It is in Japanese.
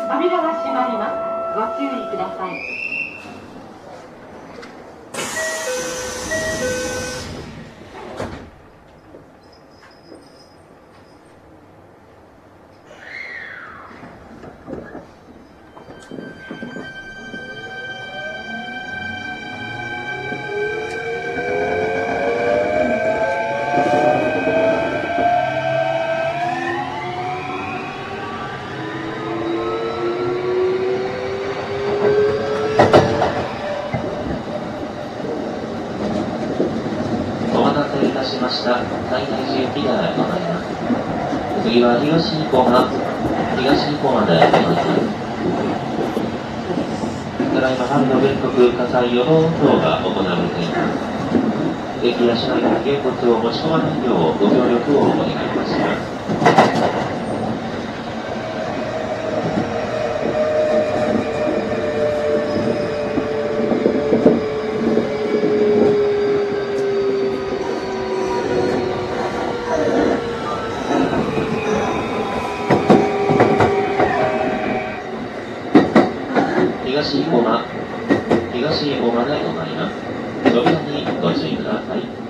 扉が閉まります。ご注意ください。 しました。最大寺行きでございます。次は東日本までございます。ただいま春の全国火災予防等が行われています。駅や市内にげんこつを持ち込まないようご協力をお願いいたします。東大間でございます。扉にご注意ください。